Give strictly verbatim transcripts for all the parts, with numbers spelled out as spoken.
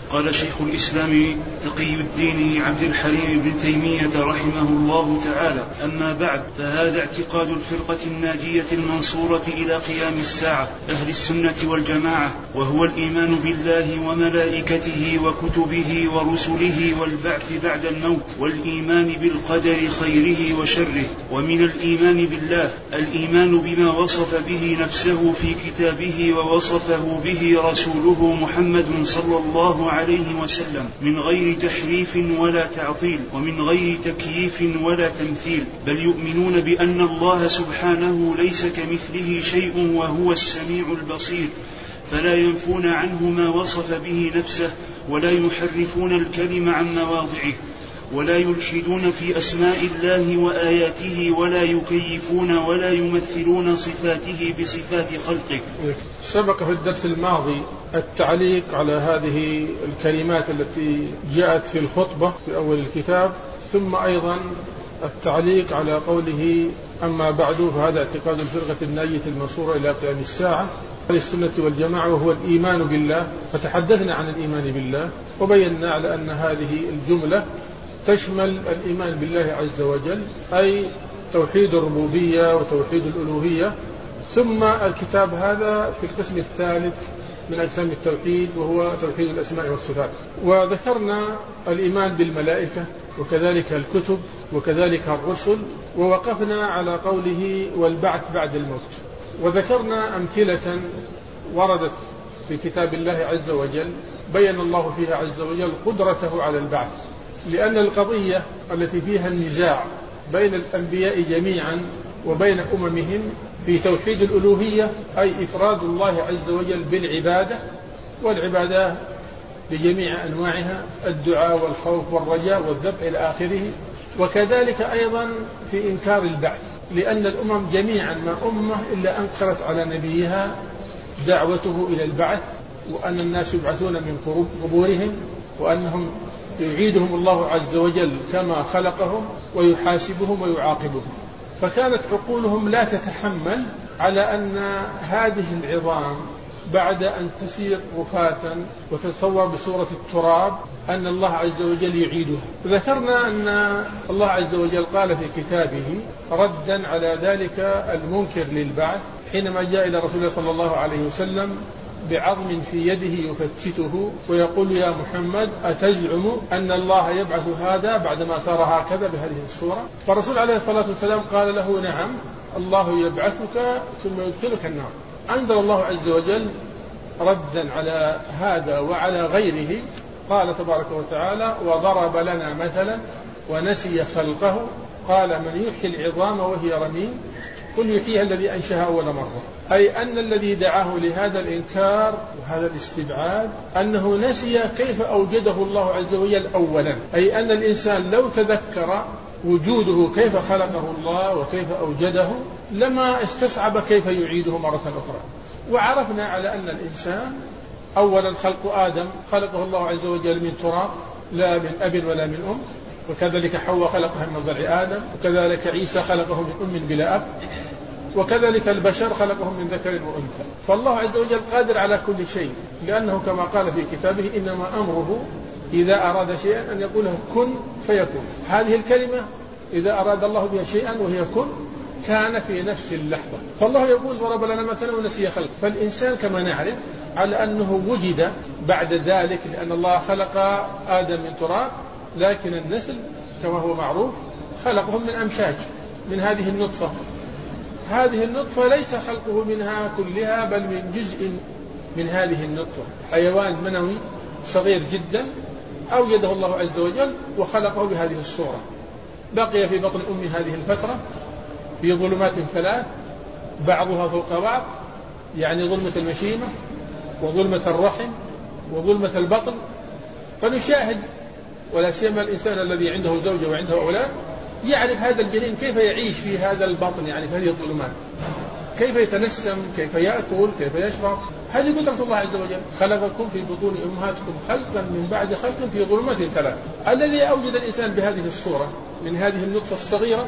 قال شيخ الإسلام تقي الدين عبد الحليم بن تيمية رحمه الله تعالى: أما بعد، فهذا اعتقاد الفرقة الناجية المنصورة إلى قيام الساعة أهل السنة والجماعة، وهو الإيمان بالله وملائكته وكتبه ورسله والبعث بعد الموت، والإيمان بالقدر خيره وشره. ومن الإيمان بالله الإيمان بما وصف به نفسه في كتابه ووصفه به رسوله محمد صلى الله عليه وسلم من غير تحريف ولا تعطيل، ومن غير تكييف ولا تمثيل، بل يؤمنون بأن الله سبحانه ليس كمثله شيء وهو السميع البصير، فلا ينفون عنه ما وصف به نفسه، ولا يحرفون الكلم عن مواضعه، ولا يلحدون في أسماء الله وآياته، ولا يكيفون ولا يمثلون صفاته بصفات خلقه. سبق في الدرس الماضي التعليق على هذه الكلمات التي جاءت في الخطبة في أول الكتاب، ثم أيضا التعليق على قوله: أما بعد، فهذا اعتقاد الفرقة الناجية المنصورة إلى قيام الساعة أهل السنة والجماعة، وهو الإيمان بالله. فتحدثنا عن الإيمان بالله وبينا على أن هذه الجملة تشمل الإيمان بالله عز وجل، أي توحيد الربوبية وتوحيد الألوهية. ثم الكتاب هذا في القسم الثالث من أقسام التوحيد، وهو توحيد الأسماء والصفات. وذكرنا الإيمان بالملائكة وكذلك الكتب وكذلك الرسل، ووقفنا على قوله: والبعث بعد الموت. وذكرنا أمثلة وردت في كتاب الله عز وجل بين الله فيها عز وجل قدرته على البعث، لأن القضية التي فيها النزاع بين الأنبياء جميعا وبين أممهم في توحيد الألوهية، أي إفراد الله عز وجل بالعبادة، والعبادة بجميع أنواعها، الدعاء والخوف والرجاء والذبح إلى آخره. وكذلك أيضا في إنكار البعث، لأن الأمم جميعا ما أمة إلا أنكرت على نبيها دعوته إلى البعث، وأن الناس يبعثون من قبورهم، وأنهم يعيدهم الله عز وجل كما خلقهم ويحاسبهم ويعاقبهم. فكانت عقولهم لا تتحمل على أن هذه العظام بعد أن تسير رفاتا وتتصور بصورة التراب أن الله عز وجل يعيدها. ذكرنا أن الله عز وجل قال في كتابه ردا على ذلك المنكر للبعث حينما جاء إلى رسول الله صلى الله عليه وسلم بعظم في يده يفتته ويقول: يا محمد، أتزعم أن الله يبعث هذا بعدما صار هكذا بهذه الصورة؟ فالرسول عليه الصلاة والسلام قال له: نعم، الله يبعثك ثم يدخلك النار. أنزل الله عز وجل ردا على هذا وعلى غيره، قال تبارك وتعالى: وضرب لنا مثلا ونسي خلقه قال: من يحيي العظام وهي رميم قل يحييها الذي أنشأها أول مرة. أي أن الذي دعاه لهذا الإنكار وهذا الاستبعاد أنه نسي كيف أوجده الله عز وجل أولا، أي أن الإنسان لو تذكر وجوده كيف خلقه الله وكيف أوجده لما استصعب كيف يعيده مرة أخرى. وعرفنا على أن الإنسان أولا خلق آدم خلقه الله عز وجل من تراب، لا من أب ولا من أم، وكذلك حواء خلقها من ضلع آدم، وكذلك عيسى خلقه من أم بلا أب، وكذلك البشر خلقهم من ذكر وأنثى. فالله عز وجل قادر على كل شيء، لأنه كما قال في كتابه: إنما أمره إذا أراد شيئا أن يقول له كن فيكون. هذه الكلمة إذا أراد الله بها شيئا وهي كن كان في نفس اللحظة. فالله يقول: ضرب لنا مثلا ونسي خلق. فالإنسان كما نعرف على أنه وجد بعد ذلك، لأن الله خلق آدم من تراب، لكن النسل كما هو معروف خلقهم من أمشاج، من هذه النطفة. هذه النطفة ليس خلقه منها كلها، بل من جزء من هذه النطفة، حيوان منوي صغير جدا أوجده الله عز وجل وخلقه بهذه الصورة. بقي في بطن أم هذه الفترة في ظلمات ثلاث بعضها فوق بعض، يعني ظلمة المشيمة وظلمة الرحم وظلمة البطن. فنشاهد، ولا سيما الإنسان الذي عنده زوجة وعنده أولاد، يعرف هذا الجنين كيف يعيش في هذا البطن، يعني في هذه الظلمات، كيف يتنسم، كيف يأكل، كيف يشرب. هذه قدرة الله عز وجل. خلقكم في بطون أمهاتكم خلقا من بعد خلق في ظلمات ثلاث. الذي أوجد الإنسان بهذه الصورة من هذه النطفة الصغيرة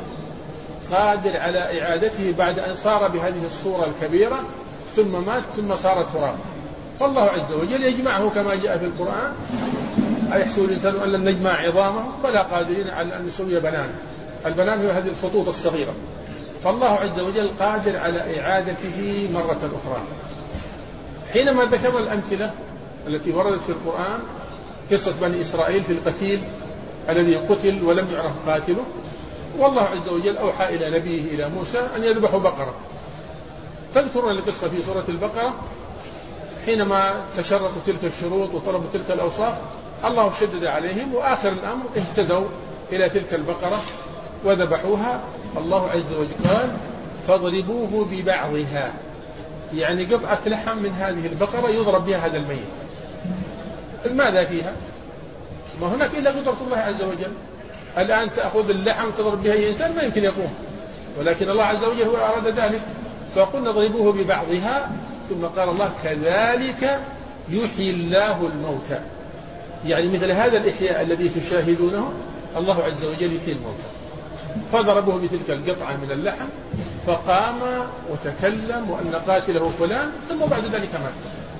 قادر على إعادته بعد أن صار بهذه الصورة الكبيرة، ثم مات ثم صار تراب. فالله عز وجل يجمعه كما جاء في القرآن: أيحسب الإنسان أن لن نجمع عظامه بلى قادرين على أن نسوي بنانه. البنان هي هذه الخطوط الصغيرة. فالله عز وجل قادر على إعادته مرة أخرى. حينما ذكر الأمثلة التي وردت في القرآن، قصة بني إسرائيل في القتيل الذي قتل ولم يعرف قاتله، والله عز وجل أوحى إلى نبيه إلى موسى أن يذبحوا بقرة. تذكرون القصة في سورة البقرة حينما تشرطوا تلك الشروط وطلبوا تلك الأوصاف، الله شدد عليهم، وآخر الأمر اهتدوا إلى تلك البقرة وذبحوها. الله عز وجل قال: فاضربوه ببعضها، يعني قطعة لحم من هذه البقرة يضرب بها هذا الميت. ماذا فيها؟ ما هناك إلا قدرة الله عز وجل. الآن تأخذ اللحم تضرب بها أي إنسان ما يمكن يقوم، ولكن الله عز وجل هو أراد ذلك. فقلنا اضربوه ببعضها، ثم قال الله: كذلك يحيي الله الموتى. يعني مثل هذا الإحياء الذي تشاهدونه الله عز وجل يحيي الموتى. فضربوه بتلك القطعة من اللحم فقام وتكلم وأن قاتله فلان، ثم بعد ذلك مات.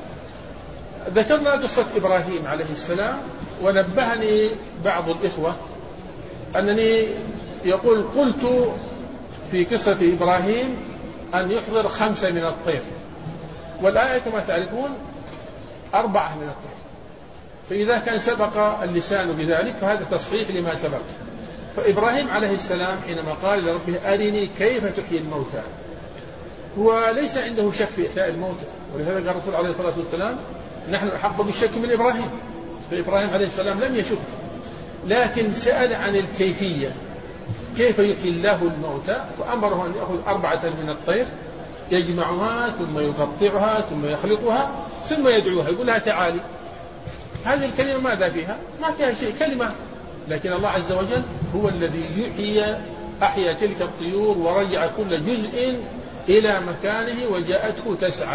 ذكرنا قصة إبراهيم عليه السلام، ونبهني بعض الإخوة أنني يقول قلت في قصة إبراهيم أن يحضر خمسة من الطير، والآية كما تعرفون أربعة من الطير، فإذا كان سبق اللسان بذلك فهذا تصحيح لما سبق. فإبراهيم عليه السلام حينما قال لربه: أرني كيف تحيي الموتى، هو ليس عنده شك في إحياء الموتى، ولهذا قال الرسول عليه الصلاة والسلام: نحن أحق بالشك من إبراهيم. فإبراهيم عليه السلام لم يشك، لكن سأل عن الكيفية، كيف يحيي الله الموتى، فأمره أن يأخذ أربعة من الطير يجمعها ثم يقطعها ثم يخلطها ثم يدعوها، يقول لها: تعالي. هذه الكلمة ماذا فيها؟ ما فيها شيء، كلمة، لكن الله عز وجل هو الذي يحيي أحيا تلك الطيور ورجع كل جزء إلى مكانه وجاءته تسعى.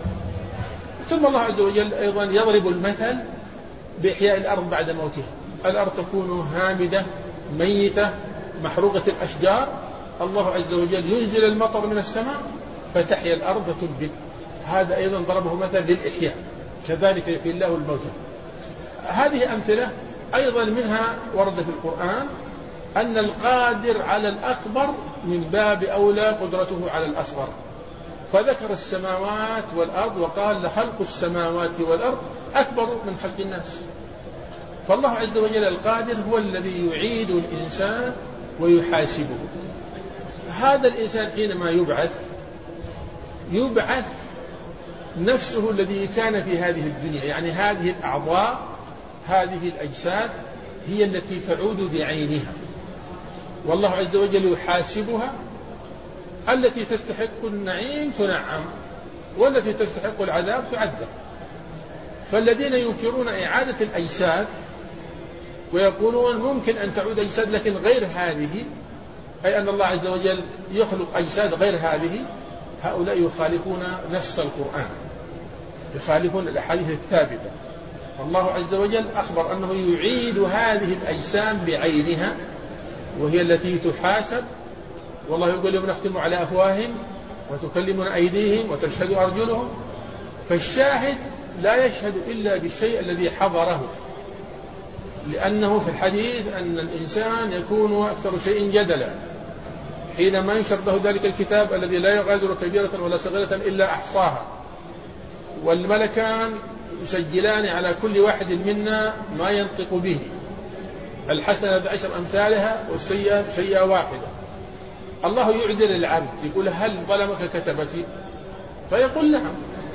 ثم الله عز وجل أيضا يضرب المثل بإحياء الأرض بعد موتها. الأرض تكون هامدة ميتة محروقة الأشجار، الله عز وجل ينزل المطر من السماء فتحيا الأرض وتنبت. هذا أيضا ضربه مثل للإحياء، كذلك يحيي الله الموتى. هذه أمثلة أيضا منها ورد في القرآن أن القادر على الأكبر من باب أولى قدرته على الأصغر، فذكر السماوات والأرض وقال: لخلق السماوات والأرض أكبر من خلق الناس. فالله عز وجل القادر هو الذي يعيد الإنسان ويحاسبه. هذا الإنسان حينما يبعث يبعث نفسه الذي كان في هذه الدنيا، يعني هذه الأعضاء هذه الأجساد هي التي تعود بعينها، والله عز وجل يحاسبها. التي تستحق النعيم تنعم، والتي تستحق العذاب تعذب. فالذين ينكرون إعادة الأجساد ويقولون ممكن أن تعود أجساد لكن غير هذه، أي أن الله عز وجل يخلق أجساد غير هذه، هؤلاء يخالفون نص القرآن، يخالفون الأحاديث الثابتة. الله عز وجل أخبر أنه يعيد هذه الأجسام بعينها وهي التي تحاسب. والله يقول: يوم نختم على أفواههم وتكلمنا أيديهم وتشهد أرجلهم. فالشاهد لا يشهد إلا بالشيء الذي حضره، لأنه في الحديث أن الإنسان يكون أكثر شيء جدلا حينما ينشر له ذلك الكتاب الذي لا يغادر كبيرة ولا صغيرة إلا أحصاها، والملكان يسجلان على كل واحد منا ما ينطق به، الحسنة بعشر أمثالها والسيئة سيئة واحدة. الله يعذر العبد يقول: هل ظلمك كتبتي؟ فيقول: نعم.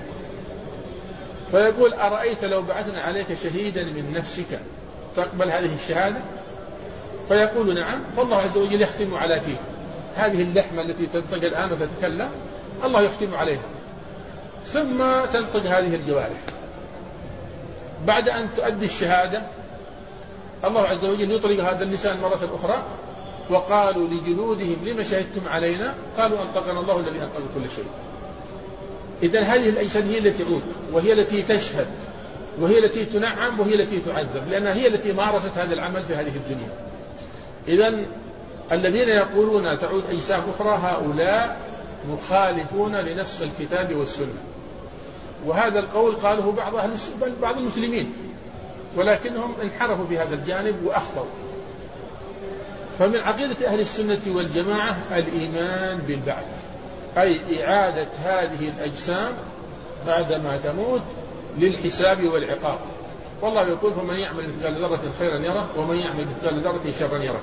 فيقول: أرأيت لو بعثنا عليك شهيدا من نفسك تقبل هذه الشهادة؟ فيقول: نعم. فالله عز وجل يختم على فيه هذه اللحمة التي تنطق الآن وتتكلم، الله يختم عليها، ثم تنطق هذه الجوارح. بعد أن تؤدي الشهادة الله عز وجل يطلق هذا اللسان مرة أخرى. وقالوا لجلودهم: لما شهدتم علينا؟ قالوا: أنطقنا الله الذي أنطق كل شيء. إذن هذه الأجساد هي التي تعود، وهي التي تشهد، وهي التي تنعم، وهي التي تعذب، لأنها هي التي مارست هذا العمل في هذه الدنيا. إذن الذين يقولون تعود أجسام أخرى هؤلاء مخالفون لنص الكتاب والسنة. وهذا القول قاله بعض أهل بل بعض المسلمين، ولكنهم انحرفوا في هذا الجانب وأخطأوا. فمن عقيدة أهل السنة والجماعة الإيمان بالبعث، أي إعادة هذه الأجسام بعدما تموت للحساب والعقاب. والله يقول فمن يعمل مثقال ذرة خيرا يره ومن يعمل مثقال ذرة شرا يره.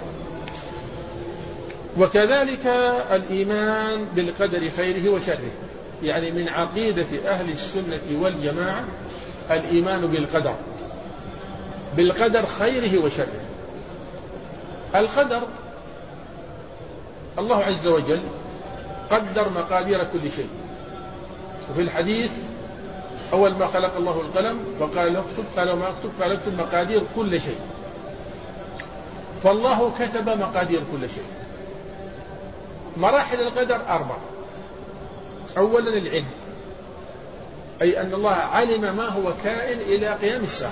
وكذلك الإيمان بالقدر خيره وشره، يعني من عقيدة أهل السنة والجماعة الإيمان بالقدر، بالقدر خيره وشره. القدر الله عز وجل قدر مقادير كل شيء، وفي الحديث أول ما خلق الله القلم فقال له اكتب، قال ما اكتب، قال اكتب مقادير كل شيء. فالله كتب مقادير كل شيء. مراحل القدر أربع. أولا العلم، أي أن الله علم ما هو كائن إلى قيام الساعة.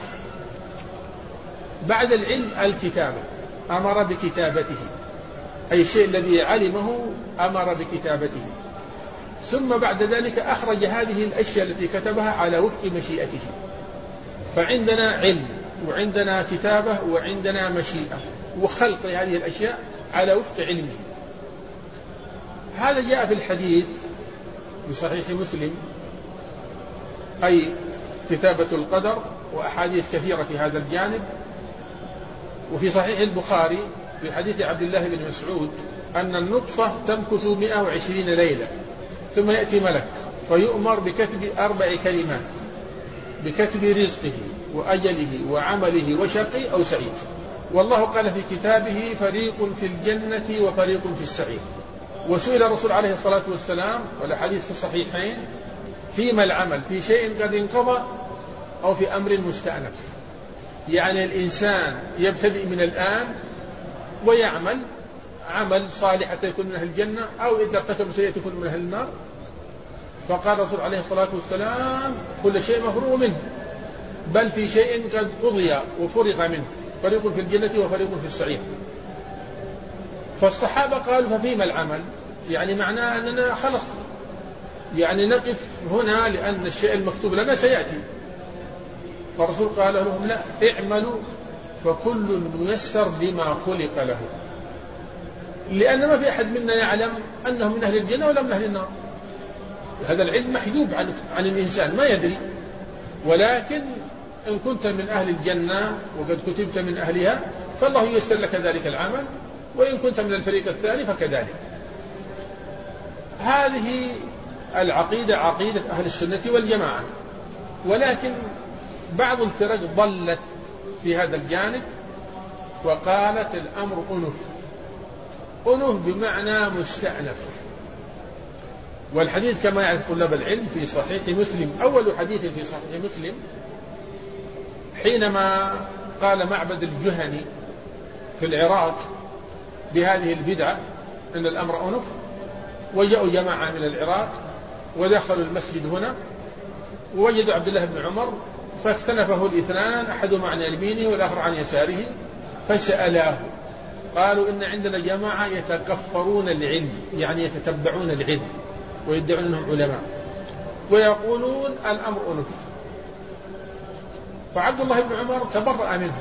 بعد العلم الكتابة، أمر بكتابته، أي الشيء الذي علمه أمر بكتابته. ثم بعد ذلك أخرج هذه الأشياء التي كتبها على وفق مشيئته. فعندنا علم وعندنا كتابة وعندنا مشيئة وخلق هذه الأشياء على وفق علمه. هذا جاء في الحديث بصحيح مسلم، أي كتابة القدر، وأحاديث كثيرة في هذا الجانب. وفي صحيح البخاري في حديث عبد الله بن مسعود أن النطفة تمكث مئة وعشرين ليلة ثم يأتي ملك فيؤمر بكتب أربع كلمات، بكتب رزقه وأجله وعمله وشقي أو سعيد. والله قال في كتابه فريق في الجنة وفريق في السعير. وسئل الرسول عليه الصلاة والسلام والحديث في الصحيحين فيما العمل، في شيء قد انقضى أو في أمر مستأنف. يعني الإنسان يبتدئ من الآن ويعمل عمل صالح حتى يكون من أهل الجنة، أو إذا ارتكب سيئة يكون من أهل النار. فقال الرسول عليه الصلاة والسلام كل شيء مفروغ منه، بل في شيء قد قضي وفرغ منه، فريق في الجنة وفريق في السعير. فالصحابة قالوا ففيما العمل، يعني معناه أننا خلص يعني نقف هنا لأن الشيء المكتوب لنا سيأتي. فالرسول قال لهم لا، اعملوا فكل ميسر لما خلق له، لأن ما في أحد منا يعلم أنه من أهل الجنة ولا من أهل النار. هذا العلم محجوب عن, عن الإنسان، ما يدري. ولكن إن كنت من أهل الجنة وقد كتبت من أهلها فالله ييسر لك ذلك العمل، وإن كنت من الفريق الثاني فكذلك. هذه العقيدة عقيدة أهل السنة والجماعة. ولكن بعض الفرق ضلت في هذا الجانب وقالت الأمر أنف، أنف بمعنى مستأنف. والحديث كما يعرف طلاب العلم في صحيح مسلم، أول حديث في صحيح مسلم حينما قال معبد الجهني في العراق بهذه البدعة أن الأمر أنف، وجاءوا جماعة من العراق ودخلوا المسجد هنا ووجدوا عبد الله بن عمر، فاكتنفه الاثنان أحدهما عن يمينه والآخر عن يساره، فسألاه قالوا إن عندنا جماعة يتكفرون العلم، يعني يتتبعون العلم ويدعون أنهم علماء، ويقولون الأمر أنف. فعبد الله بن عمر تبرأ منه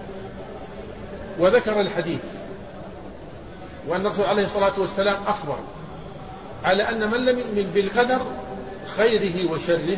وذكر الحديث، وأن الرسول عليه الصلاة والسلام أخبر على أن من لم يؤمن بالقدر خيره وشره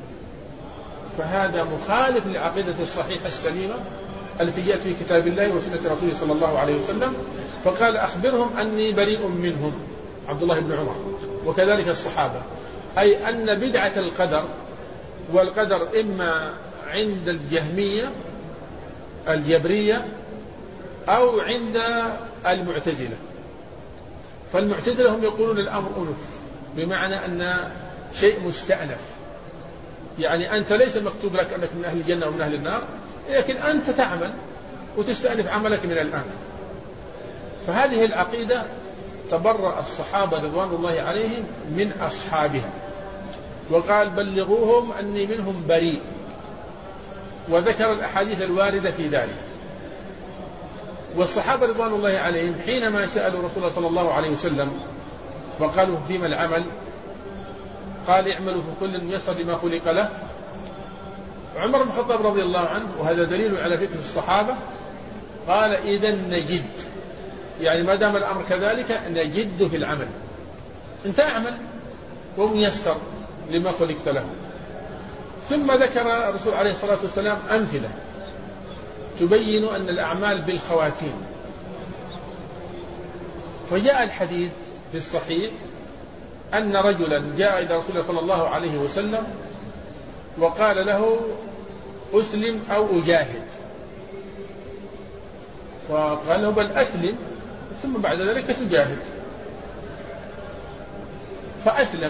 فهذا مخالف للعقيدة الصحيحة السليمة التي جاءت في كتاب الله وسنة رسوله صلى الله عليه وسلم. فقال أخبرهم أني بريء منهم، عبد الله بن عمر، وكذلك الصحابة، أي أن بدعة القدر، والقدر إما عند الجهمية الجبرية أو عند المعتزلة. فالمعتزلة هم يقولون الأمر أنف، بمعنى أن شيء مستأنف، يعني أنت ليس مكتوب لك أنك من أهل الجنة ومن أهل النار، لكن أنت تعمل وتستأنف عملك من الآن. فهذه العقيدة تبرأ الصحابة رضوان الله عليهم من أصحابها، وقال بلغوهم أني منهم بريء، وذكر الأحاديث الواردة في ذلك. والصحابة رضوان الله عليهم حينما سألوا رسول الله صلى الله عليه وسلم وقالوا فيما العمل قال اعملوا فكل ميسر لما خلق له. عمر بن الخطاب رضي الله عنه، وهذا دليل على فقه الصحابة، قال إذا نجد، يعني ما دام الأمر كذلك نجد في العمل، أنت أعمل وميسر لما خلقت له. ثم ذكر الرسول عليه الصلاة والسلام أمثلة تبين أن الأعمال بالخواتيم. فجاء الحديث في الصحيح أن رجلا جاء إلى رسول الله صلى الله عليه وسلم وقال له أسلم أو أجاهد، فقال له بل أسلم ثم بعد ذلك تجاهد. فأسلم،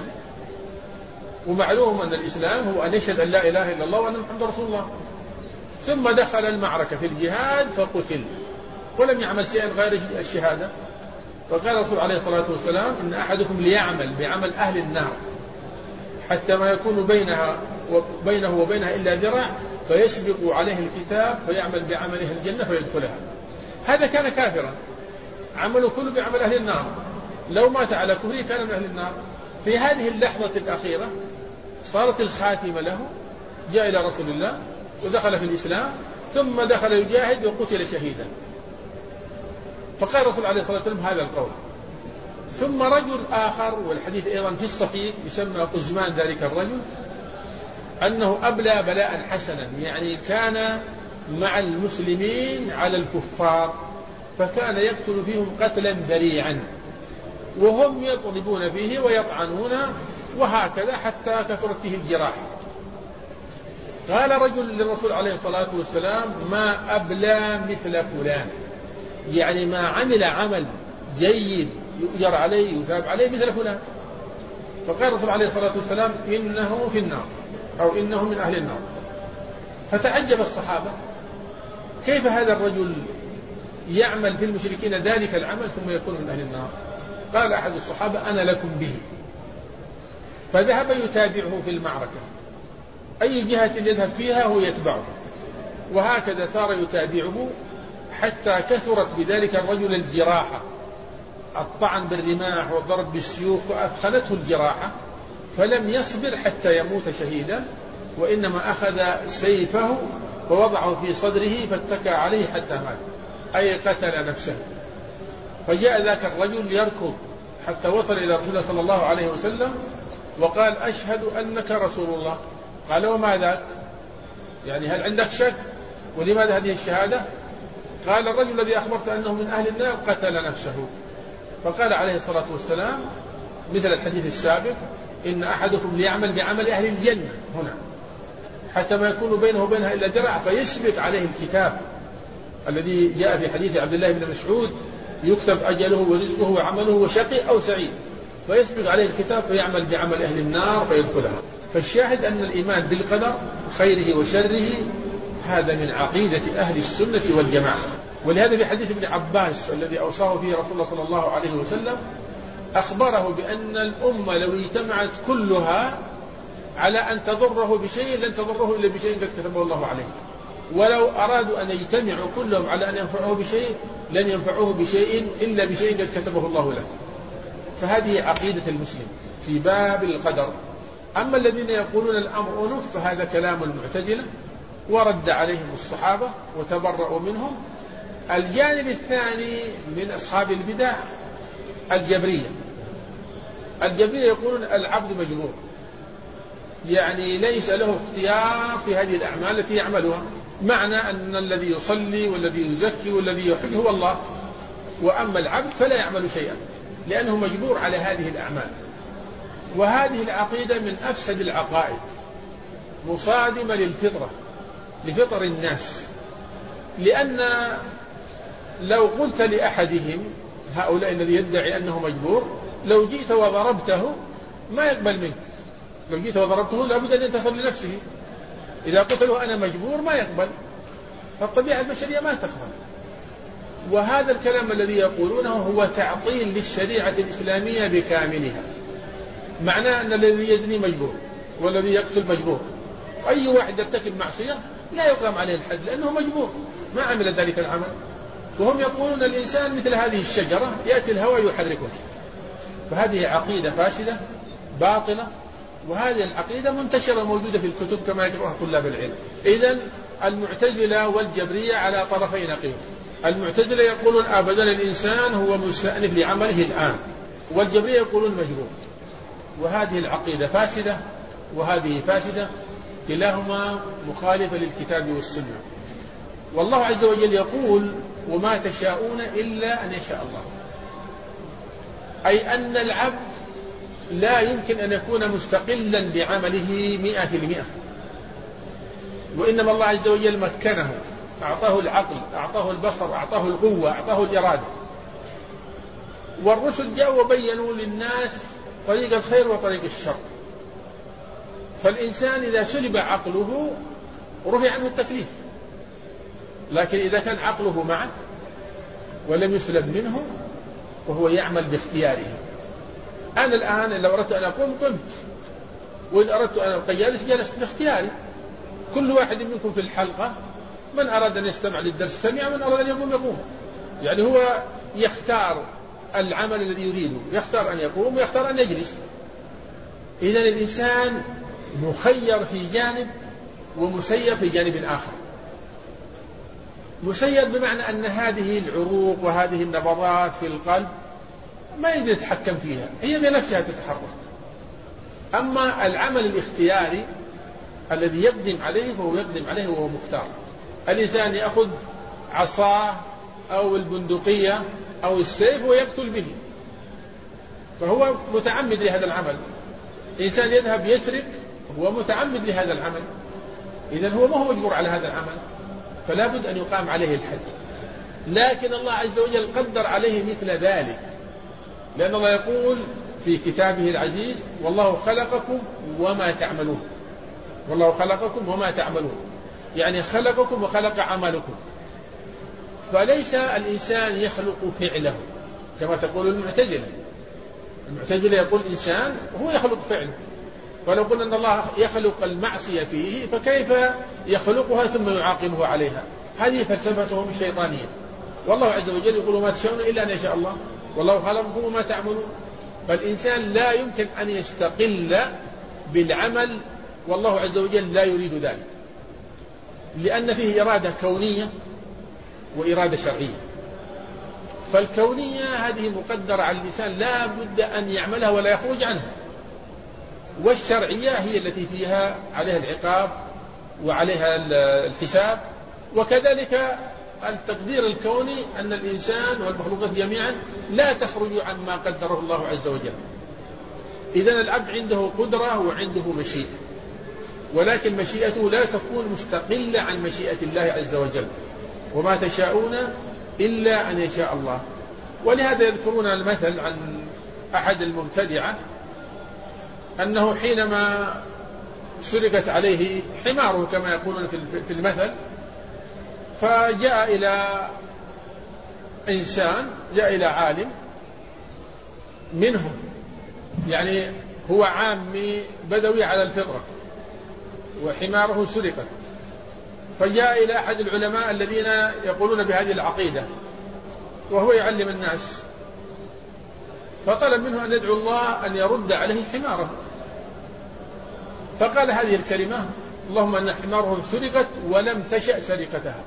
ومعلوم أن الإسلام هو أن يشهد أن لا إله إلا الله وأن محمد رسول الله. ثم دخل المعركة في الجهاد فقتل ولم يعمل شيئا غير الشهادة. فقال الرسول عليه الصلاة والسلام إن أحدكم ليعمل بعمل أهل النار حتى ما يكون بينها وبينه وبينها إلا ذراع فيسبق عليه الكتاب فيعمل بعمل أهل الجنة فيدخلها. هذا كان كافرا، عمله كله بعمل أهل النار، لو مات على كفره كان من أهل النار. في هذه اللحظة الأخيرة صارت الخاتمة له، جاء إلى رسول الله ودخل في الإسلام ثم دخل يجاهد وقتل شهيدا. فقال الرسول عليه الصلاة والسلام هذا القول. ثم رجل آخر، والحديث أيضا في الصحيح، يسمى قزمان ذلك الرجل، أنه أبلى بلاء حسنا، يعني كان مع المسلمين على الكفار، فكان يقتل فيهم قتلا ذريعا وهم يطلبون فيه ويطعنون وهكذا حتى كثرت فيه الجراح. قال رجل للرسول عليه الصلاة والسلام ما أبلى مثل فلان، يعني ما عمل عمل جيد يؤجر عليه يثاب عليه مثل فلان. فقال الرسول عليه الصلاة والسلام إنه في النار أو إنه من أهل النار. فتعجب الصحابة كيف هذا الرجل يعمل في المشركين ذلك العمل ثم يكون من أهل النار. قال أحد الصحابة أنا لكم به. فذهب يتابعه في المعركة، أي جهة يذهب فيها هو يتبعه، وهكذا صار يتابعه حتى كثرت بذلك الرجل الجراحة، الطعن بالرماح والضرب بالسيوف، فأثخنته الجراحة فلم يصبر حتى يموت شهيدا، وإنما أخذ سيفه ووضعه في صدره فاتكى عليه حتى مات، أي قتل نفسه. فجاء ذاك الرجل يركض حتى وصل إلى رسول الله صلى الله عليه وسلم وقال أشهد أنك رسول الله. قال وما ذاك، يعني هل عندك شك ولماذا هذه الشهادة؟ قال الرجل الذي أخبرت أنه من أهل النار قتل نفسه. فقال عليه الصلاة والسلام مثل الحديث السابق إن أحدكم ليعمل بعمل أهل الجنة هنا حتى ما يكون بينه وبينها إلا ذراع فيسبق عليه الكتاب الذي جاء في حديث عبد الله بن مسعود يكتب أجله ورزقه وعمله وشقي أو سعيد، فيسبق عليه الكتاب فيعمل بعمل أهل النار فيدخلها. فالشاهد أن الإيمان بالقدر خيره وشره هذا من عقيدة أهل السنة والجماعة. ولهذا في حديث ابن عباس الذي أوصاه فيه رسول الله صلى الله عليه وسلم أخبره بأن الأمة لو اجتمعت كلها على أن تضره بشيء لن تضره إلا بشيء قد كتبه الله عليه، ولو أرادوا أن يجتمعوا كلهم على أن ينفعوه بشيء لن ينفعوه بشيء إلا بشيء قد كتبه الله له. فهذه عقيدة المسلم في باب القدر. أما الذين يقولون الأمر أنف فهذا كلام المعتزلة ورد عليهم الصحابة وتبرؤوا منهم. الجانب الثاني من أصحاب البدع الجبرية. الجبرية يقولون العبد مجبور، يعني ليس له اختيار في هذه الأعمال التي يعملها، معنى أن الذي يصلي والذي يزكي والذي يحج هو الله، وأما العبد فلا يعمل شيئا لأنه مجبور على هذه الأعمال. وهذه العقيدة من أفسد العقائد، مصادمة للفطرة لفطر الناس. لأن لو قلت لأحدهم هؤلاء الذي يدعي أنه مجبور لو جئت وضربته ما يقبل منك، لو جئت وضربته لابد أن ينتصر لنفسه. إذا قلت له أنا مجبور ما يقبل، فالطبيعة البشرية ما تقبل. وهذا الكلام الذي يقولونه هو تعطيل للشريعة الإسلامية بكاملها. معناه أن الذي يزني مجبور والذي يقتل مجبور، أي واحد يرتكب معصية لا يقام عليه الحد لأنه مجبور ما عمل ذلك العمل. وهم يقولون الإنسان مثل هذه الشجرة يأتي الهواء يحركه. فهذه عقيدة فاسدة باطلة وهذه العقيدة منتشرة موجودة في الكتب كما يقرأها طلاب العلم. إذن المعتزلة والجبرية على طرفي نقيض. المعتزلة يقولون أبدا الإنسان هو مستأنف لعمله الآن، والجبرية يقولون مجبور. وهذه العقيدة فاسدة وهذه فاسدة، كلاهما مخالفة للكتاب والسنة. والله عز وجل يقول وما تشاءون إلا أن يشاء الله، أي أن العبد لا يمكن أن يكون مستقلا بعمله مئة في المئة، وإنما الله عز وجل مكنه، أعطاه العقل، أعطاه البصر، أعطاه القوة، أعطاه الإرادة. والرسل جاءوا وبينوا للناس طريق الخير وطريق الشر. فالإنسان إذا سلب عقله رفع عنه التكليف، لكن إذا كان عقله معه ولم يسلب منه وهو يعمل باختياره. أنا الآن لو أردت أن أقوم قمت، وإذا أردت أن أبقى جالس جلست باختياري. كل واحد منكم في الحلقة من أراد أن يستمع للدرس سمع، من أراد أن يقوم يقوم. يعني هو يختار العمل الذي يريده، يختار أن يقوم ويختار أن يجلس. إذن الإنسان مخير في جانب ومسير في جانب آخر. مسير بمعنى أن هذه العروق وهذه النبضات في القلب ما يقدر يتحكم فيها، هي بنفسها تتحرك. أما العمل الاختياري الذي يقدم عليه فهو يقدم عليه وهو مختار. الإنسان يأخذ عصاه أو البندقية أو السيف ويقتل به، فهو متعمد لهذا العمل. إنسان يذهب يسرق هو متعمد لهذا العمل، إذن هو ما هو مجبور على هذا العمل، فلا بد أن يقام عليه الحد. لكن الله عز وجل قدر عليه مثل ذلك، لأن الله يقول في كتابه العزيز والله خلقكم وما تعملون. والله خلقكم وما تعملون، يعني خلقكم وخلق عملكم. فليس الإنسان يخلق فعله كما تقول المعتزلة. المعتزلة يقول الإنسان هو يخلق فعله، فلو قلنا أن الله يخلق المعصية فيه فكيف يخلقها ثم يعاقبه عليها؟ هذه فلسفتهم الشيطانية. والله عز وجل يقول ما تشاءون إلا أن يشاء الله، والله خلقكم وما تعملون. فالإنسان لا يمكن أن يستقل بالعمل، والله عز وجل لا يريد ذلك، لأن فيه إرادة كونية وإرادة شرعية. فالكونية هذه مقدرة على الإنسان لا بد أن يعملها ولا يخرج عنها، والشرعية هي التي فيها عليها العقاب وعليها الحساب. وكذلك التقدير الكوني أن الإنسان والمخلوقات جميعا لا تخرج عن ما قدره الله عز وجل. إذن العبد عنده قدرة وعنده مشيئة، ولكن مشيئته لا تكون مستقلة عن مشيئة الله عز وجل. وما تشاءون إلا أن يشاء الله. ولهذا يذكرون المثل عن أحد المبتدعة أنه حينما سرقت عليه حماره كما يقولون في المثل، فجاء إلى إنسان، جاء إلى عالم منهم، يعني هو عامي بدوي على الفطرة وحماره سرقت، فجاء إلى أحد العلماء الذين يقولون بهذه العقيدة وهو يعلم الناس، فطلب منه أن يدعو الله أن يرد عليه حماره. فقال هذه الكلمة: اللهم أن حماره سرقت ولم تشأ سرقتها.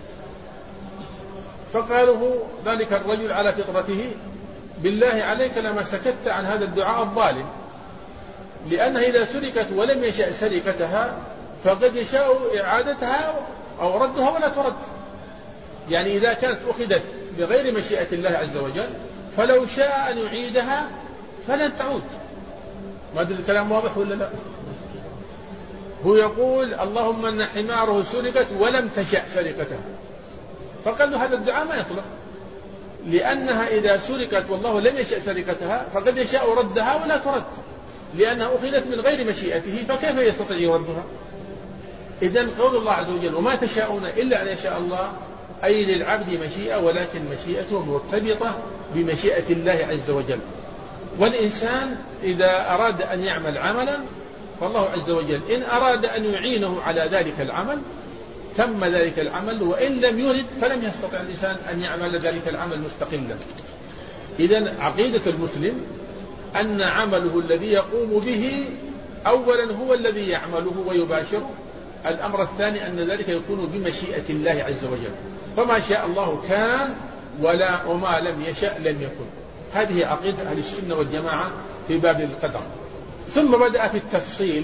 فقاله ذلك الرجل على فطرته: بالله عليك لما سكت عن هذا الدعاء الظالم، لأنها إذا سرقت ولم يشأ سرقتها فقد يشاء إعادتها أو ردها ولا ترد. يعني إذا كانت أخذت بغير مشيئة الله عز وجل فلو شاء أن يعيدها فلن تعود. ما أدري الكلام واضح ولا لا؟ هو يقول: اللهم أن حماره سرقت ولم تشأ سرقتها. فقال له هذا الدعاء ما يصلح، لأنها إذا سرقت والله لم يشأ سرقتها فقد يشاء ردها ولا ترد، لأنها أخذت من غير مشيئته فكيف يستطيع يردها؟ إذن قول الله عز وجل: وما تشاءون إلا أن يشاء الله، أي للعبد مشيئة، ولكن مشيئته مرتبطة بمشيئة الله عز وجل. والإنسان إذا أراد أن يعمل عملا فالله عز وجل إن أراد أن يعينه على ذلك العمل تم ذلك العمل، وإن لم يرد فلم يستطع الإنسان أن يعمل ذلك العمل مستقلا. إذن عقيدة المسلم أن عمله الذي يقوم به أولا هو الذي يعمله ويباشره. الأمر الثاني أن ذلك يكون بمشيئة الله عز وجل، فما شاء الله كان ولا وما لم يشأ لم يكن. هذه عقيدة أهل السنة والجماعة في باب القدر. ثم بدأ في التفصيل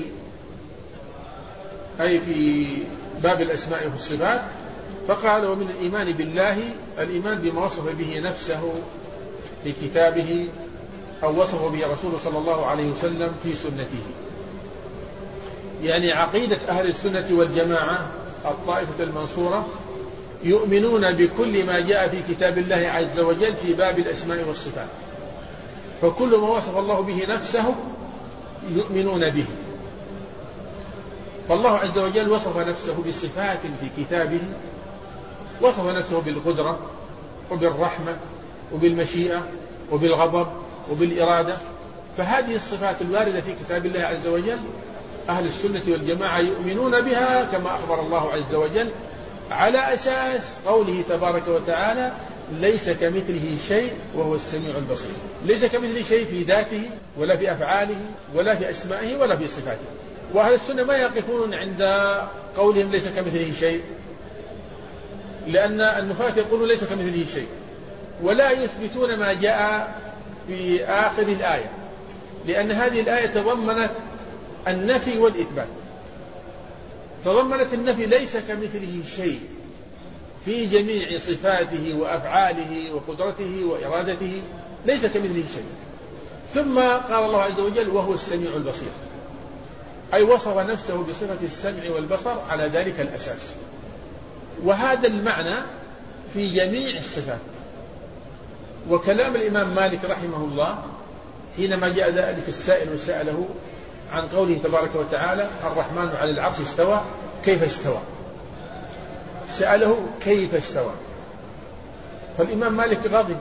أي في باب الأسماء والصفات، فقال: ومن الإيمان بالله الإيمان بما وصف به نفسه في كتابه أو وصف به رسوله صلى الله عليه وسلم في سنته. يعني عقيدة أهل السنة والجماعة الطائفة المنصورة يؤمنون بكل ما جاء في كتاب الله عز وجل في باب الأسماء والصفات، فكل ما وصف الله به نفسه يؤمنون به. فالله عز وجل وصف نفسه بصفات في كتابه، وصف نفسه بالقدرة وبالرحمة وبالمشيئة وبالغضب وبالإرادة. فهذه الصفات الواردة في كتاب الله عز وجل أهل السنة والجماعة يؤمنون بها كما أخبر الله عز وجل، على أساس قوله تبارك وتعالى: ليس كمثله شيء وهو السميع البصير. ليس كمثله شيء في ذاته ولا في أفعاله ولا في أسمائه ولا في صفاته. وأهل السنة ما يقفون عند قولهم ليس كمثله شيء، لأن النفاة يقولون ليس كمثله شيء، ولا يثبتون ما جاء في آخر الآية، لأن هذه الآية تضمنت النفي والإثبات. تضمنت النفي ليس كمثله شيء في جميع صفاته وأفعاله وقدرته وإرادته، ليس كمثله شيء. ثم قال الله عز وجل: وهو السميع البصير، أي وصف نفسه بصفة السمع والبصر على ذلك الأساس. وهذا المعنى في جميع الصفات. وكلام الإمام مالك رحمه الله حينما جاء ذلك السائل وسأله عن قوله تبارك وتعالى: الرحمن على العرش استوى، كيف استوى؟ سأله كيف استوى. فالإمام مالك غضب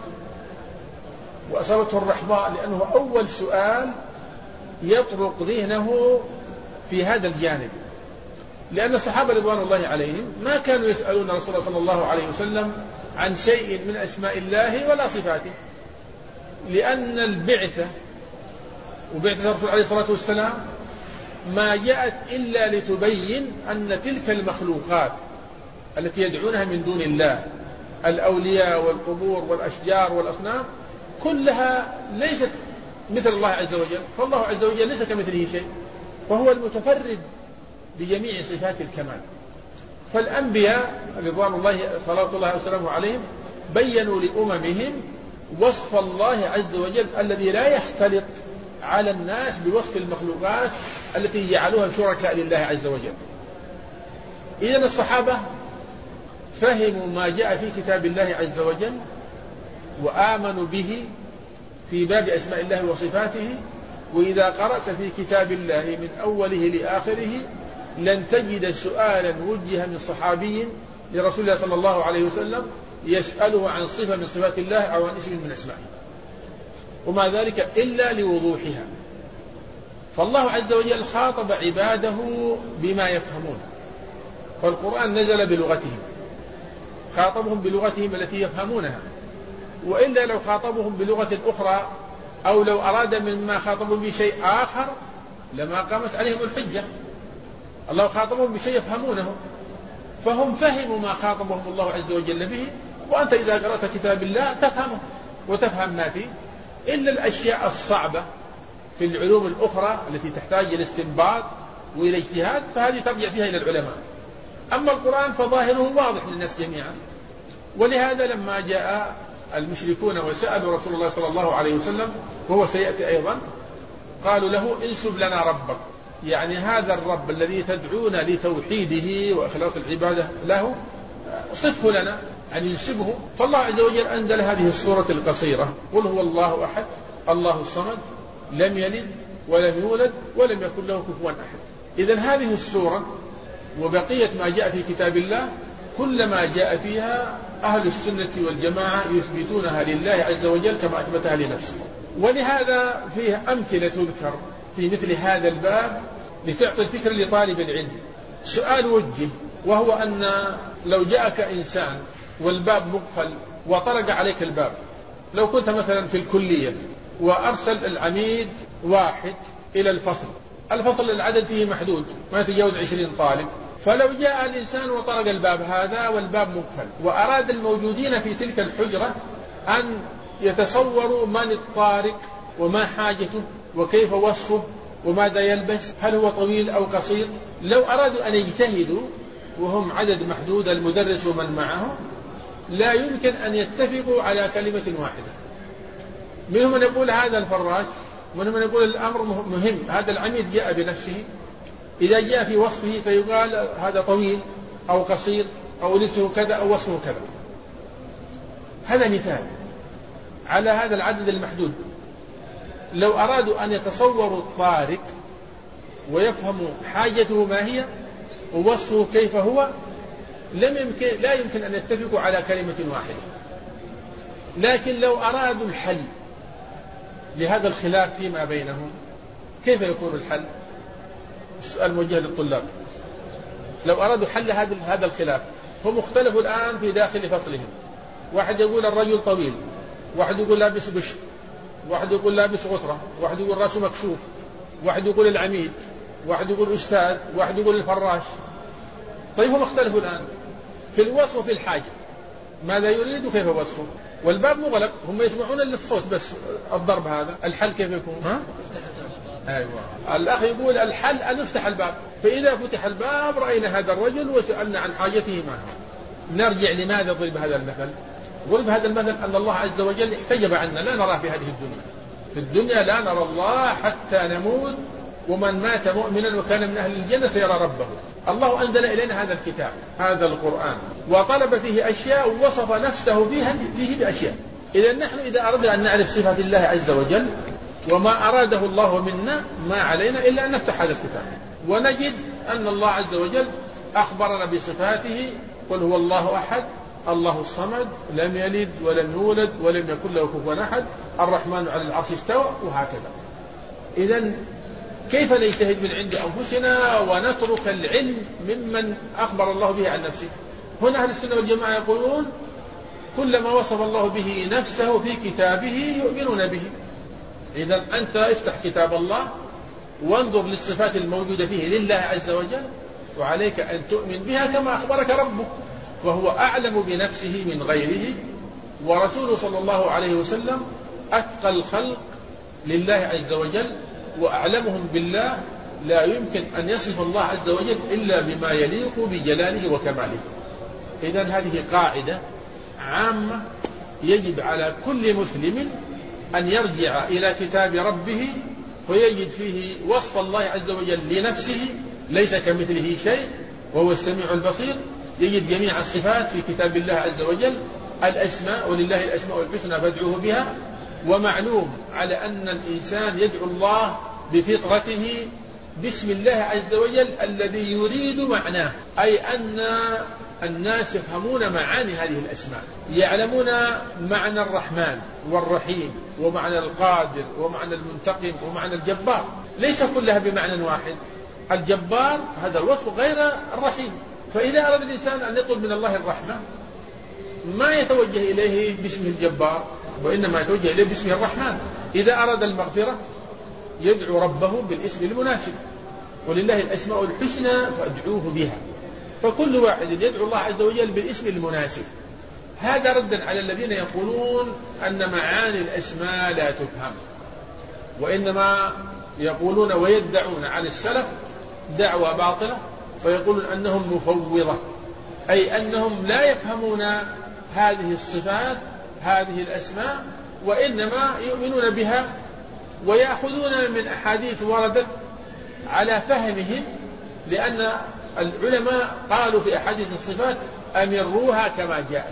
وأصابته الرحمة، لأنه أول سؤال يطرق ذهنه في هذا الجانب، لأن الصحابة رضوان الله عليهم ما كانوا يسألون رسول الله صلى الله عليه وسلم عن شيء من أسماء الله ولا صفاته، لأن البعثة وبعثة الرسول عليه الصلاة والسلام ما جاءت إلا لتبين أن تلك المخلوقات التي يدعونها من دون الله، الأولياء والقبور والأشجار والأصنام، كلها ليست مثل الله عز وجل. فالله عز وجل ليس كمثله شيء، فهو المتفرد بجميع صفات الكمال. فالأنبياء رضوان الله صلى الله عليه وسلم عليهم بيّنوا لأممهم وصف الله عز وجل الذي لا يختلط على الناس بوصف المخلوقات التي جعلوها شركاء لله عز وجل. إذن الصحابة فهموا ما جاء في كتاب الله عز وجل وآمنوا به في باب أسماء الله وصفاته. وإذا قرأت في كتاب الله من أوله لآخره لن تجد سؤالا وجه من صحابي لرسول الله صلى الله عليه وسلم يسأله عن صفة من صفات الله أو عن اسم من أسمائه، وما ذلك إلا لوضوحها. فالله عز وجل خاطب عباده بما يفهمون، فالقرآن نزل بلغتهم، خاطبهم بلغتهم التي يفهمونها، وإلا لو خاطبهم بلغة أخرى أو لو أراد مما خاطبهم بشيء آخر لما قامت عليهم الحجة. الله خاطبهم بشيء يفهمونه، فهم فهموا ما خاطبهم الله عز وجل به. وأنت إذا قرأت كتاب الله تفهمه وتفهم ما فيه، إلا الأشياء الصعبة في العلوم الأخرى التي تحتاج إلى استنباط وإلى اجتهاد، فهذه ترجع فيها إلى العلماء. أما القرآن فظاهره واضح للناس جميعا. ولهذا لما جاء المشركون وسألوا رسول الله صلى الله عليه وسلم، وهو سيأتي أيضا، قالوا له: انسب لنا ربك، يعني هذا الرب الذي تدعون لتوحيده وإخلاص العبادة له صفه لنا، يعني ينسبه. فالله عز وجل أنزل هذه السورة القصيرة: قل هو الله أحد الله الصمد لم يلد ولم يولد ولم يكن له كفوا أحد. إذن هذه السورة وبقية ما جاء في كتاب الله كلما جاء فيها أهل السنة والجماعة يثبتونها لله عز وجل كما أثبتها لنفسه. ولهذا فيه أمثلة تذكر في مثل هذا الباب لتعطي الفكر لطالب العلم. سؤال وجه، وهو أن لو جاءك إنسان والباب مقفل وطرق عليك الباب، لو كنت مثلا في الكلية وأرسل العميد واحد إلى الفصل الفصل العدد فيه محدود ما يتجاوز عشرين طالب، فلو جاء الإنسان وطرق الباب هذا والباب مقفل وأراد الموجودين في تلك الحجرة أن يتصوروا من الطارق وما حاجته وكيف وصفه وماذا يلبس، هل هو طويل أو قصير، لو أرادوا أن يجتهدوا وهم عدد محدود المدرس ومن معه لا يمكن أن يتفقوا على كلمة واحدة. منهم من يقول هذا الفراش، ومنهم من يقول الأمر مهم، هذا العميد جاء بنفسه، إذا جاء في وصفه فيقال هذا طويل أو قصير أو لبسه كذا أو وصفه كذا. هذا مثال على هذا العدد المحدود. لو أرادوا أن يتصوروا الطارق ويفهموا حاجته ما هي ووصفه كيف هو لم يمكن لا يمكن أن يتفقوا على كلمة واحدة. لكن لو أرادوا الحل لهذا الخلاف فيما بينهم كيف يكون الحل؟ السؤال موجه للطلاب. لو أرادوا حل هذا الخلاف، هم اختلفوا الآن في داخل فصلهم، واحد يقول الرجل طويل، واحد يقول لابس بشر، واحد يقول لابس غطرة، واحد يقول رأسه مكشوف، واحد يقول العميد، واحد يقول أستاذ، واحد يقول الفراش. طيب هم اختلفوا الآن في الوصف وفي الحاجة، ماذا يريد وكيف وصفه، والباب مغلق، هم يسمعون إلا الصوت بس الضرب هذا. الحل كيف يكون؟ ها؟ أيوة. الأخ يقول الحل أن نفتح الباب، فإذا فتح الباب رأينا هذا الرجل وسألنا عن حاجته ما هو. نرجع لماذا ضرب هذا المثل؟ ضرب هذا المثل أن الله عز وجل احتجب عنا، لا نراه في هذه الدنيا. في الدنيا لا نرى الله حتى نموت، ومن مات مؤمنا وكان من أهل الجنة سيرى ربه. الله أنزل إلينا هذا الكتاب، هذا القرآن، وطلب فيه أشياء ووصف نفسه فيها فيه بأشياء. إذا نحن إذا أردنا أن نعرف صفات الله عز وجل وما أراده الله منا ما علينا إلا أن نفتح هذا الكتاب ونجد أن الله عز وجل أخبرنا بصفاته. قل هو الله أحد الله الصمد لم يلد ولم يولد ولم يكن له كفوا أحد الرحمن على العرش استوى، وهكذا. إذا كيف نجتهد من عند أنفسنا ونترك العلم ممن أخبر الله به عن نفسه؟ هنا أهل السنة والجماعة يقولون كل ما وصف الله به نفسه في كتابه يؤمنون به. إذا أنت افتح كتاب الله وانظر للصفات الموجودة فيه لله عز وجل، وعليك أن تؤمن بها كما أخبرك ربك، وهو أعلم بنفسه من غيره. ورسوله صلى الله عليه وسلم أتقى الخلق لله عز وجل وأعلمهم بالله، لا يمكن أن يصف الله عز وجل إلا بما يليق بجلاله وكماله. إذا هذه قاعدة عامة يجب على كل مسلم أن يرجع إلى كتاب ربه ويجد فيه وصف الله عز وجل لنفسه ليس كمثله شيء وهو السميع البصير. يجد جميع الصفات في كتاب الله عز وجل، الأسماء ولله الأسماء الحسنى فادعوه بها. ومعلوم على أن الإنسان يدعو الله بفطرته باسم الله عز وجل الذي يريد معناه، أي أن الناس يفهمون معاني هذه الأسماء، يعلمون معنى الرحمن والرحيم ومعنى القادر ومعنى المنتقم ومعنى الجبار، ليس كلها بمعنى واحد. الجبار هذا الوصف غير الرحيم. فإذا أراد الإنسان أن يطلب من الله الرحمة ما يتوجه إليه باسمه الجبار، وإنما يتوجه إليه باسمه الرحمن. إذا أراد المغفرة يدعو ربه بالاسم المناسب، ولله الأسماء الحسنى فادعوه بها. فكل واحد يدعو الله عز وجل بالاسم المناسب. هذا ردا على الذين يقولون أن معاني الأسماء لا تفهم، وإنما يقولون ويدعون عن السلف دعوة باطلة، فيقولون أنهم مفوضة، أي أنهم لا يفهمون هذه الصفات هذه الأسماء، وإنما يؤمنون بها ويأخذون من أحاديث وردت على فهمهم، لأن العلماء قالوا في أحاديث الصفات أمروها كما جاءت،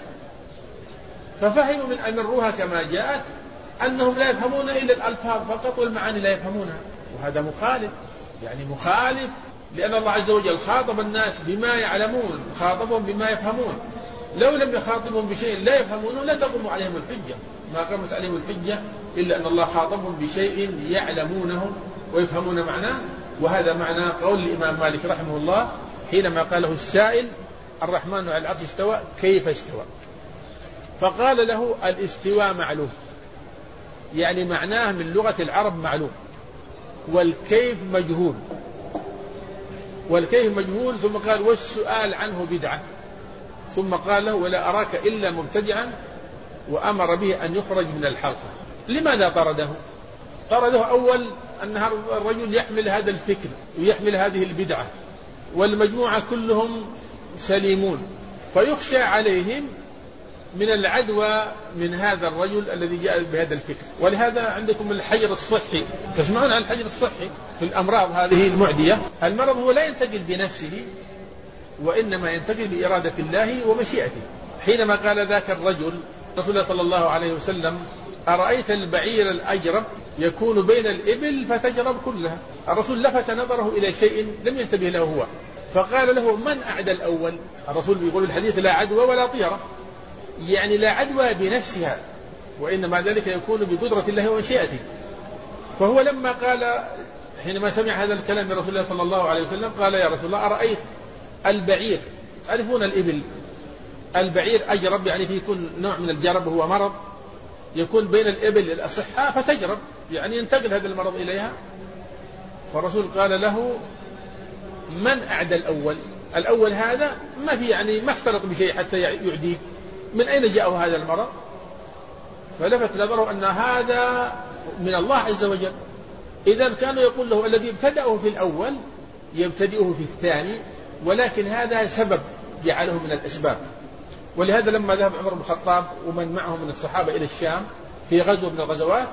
ففهموا من أمروها كما جاءت أنهم لا يفهمون إلا الألفاظ فقط والمعاني لا يفهمونها، وهذا مخالف، يعني مخالف، لأن الله عز وجل خاطب الناس بما يعلمون، خاطبهم بما يفهمون. لو لم يخاطبهم بشيء لا يفهمونه لا تقوم عليهم الحجة، ما قامت عليهم الحجة إلا أن الله خاطبهم بشيء يعلمونه ويفهمون معناه. وهذا معنى قول الإمام مالك رحمه الله حينما قاله السائل الرحمن على العرش استوى كيف استوى، فقال له الاستواء معلوم، يعني معناه من لغة العرب معلوم، والكيف مجهول، والكيف مجهول. ثم قال والسؤال عنه بدعة. ثم قال له ولا أراك إلا مبتدعا، وأمر به أن يخرج من الحلقة. لماذا طرده؟ طرده أول أن الرجل يحمل هذا الفكر ويحمل هذه البدعة، والمجموعة كلهم سليمون، فيخشى عليهم من العدوى من هذا الرجل الذي جاء بهذا الفكر. ولهذا عندكم الحجر الصحي، تسمعون عن الحجر الصحي في الأمراض هذه المعدية. المرض هو لا ينتقل بنفسه، وإنما ينتقل بإرادة الله ومشيئته. حينما قال ذاك الرجل رسول الله صلى الله عليه وسلم أرأيت البعير الأجرب يكون بين الإبل فتجرب كلها، الرسول لفت نظره إلى شيء لم ينتبه له هو، فقال له من أعدى الأول؟ الرسول بيقول الحديث لا عدوى ولا طيرة، يعني لا عدوى بنفسها، وإنما ذلك يكون بقدرة الله ومشيئته. فهو لما قال حينما سمع هذا الكلام من رسول الله صلى الله عليه وسلم قال يا رسول الله أرأيت البعير، تعرفون الإبل البعير أجرب، يعني في يكون نوع من الجرب هو مرض يكون بين الإبل الأصحاء فتجرب، يعني ينتقل هذا المرض إليها. فالرسول قال له من أعدى الأول؟ الأول هذا ما في يعني ما اختلط بشيء حتى يعديه، من أين جاءه هذا المرض؟ فلفت نظره أن هذا من الله عز وجل. إذا كانوا يقول له الذي ابتدأه في الأول يبتدئه في الثاني، ولكن هذا سبب جعله من الأسباب. ولهذا لما ذهب عمر بن الخطاب ومن معه من الصحابة إلى الشام في غزوة من الغزوات،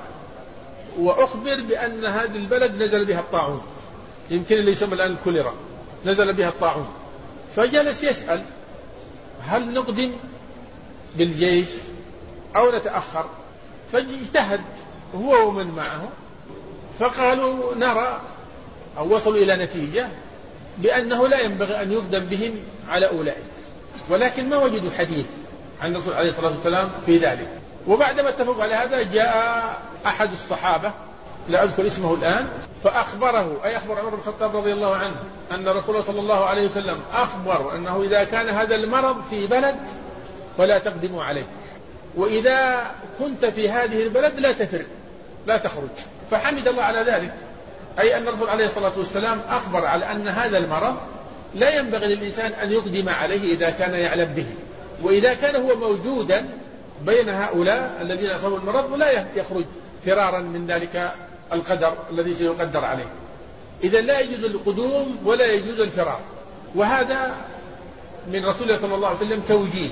وأخبر بأن هذه البلد نزل بها الطاعون، يمكن اللي يسمى الآن الكوليرا، نزل بها الطاعون، فجلس يسأل هل نقدم بالجيش أو نتأخر؟ فاجتهد هو ومن معه، فقالوا نرى أو وصلوا إلى نتيجة بأنه لا ينبغي أن يقدم بهم على أولئك، ولكن ما وجدوا حديث عن الرسول عليه الصلاة والسلام في ذلك. وبعدما اتفقوا على هذا جاء أحد الصحابة لا أذكر اسمه الآن فأخبره، أي أخبر عمر بن الخطاب رضي الله عنه أن الرسول الله صلى الله عليه وسلم أخبر أنه إذا كان هذا المرض في بلد فلا تقدموا عليه، وإذا كنت في هذه البلد لا تفر لا تخرج. فحمد الله على ذلك، أي أن الرسول عليه الصلاة والسلام أخبر على أن هذا المرض لا ينبغي للإنسان أن يقدم عليه إذا كان يعلم به، وإذا كان هو موجودا بين هؤلاء الذين أصابوا المرض لا يخرج فرارا من ذلك القدر الذي سيقدر عليه. إذا لا يجوز القدوم ولا يجوز الفرار، وهذا من رسول الله صلى الله عليه وسلم توجيه.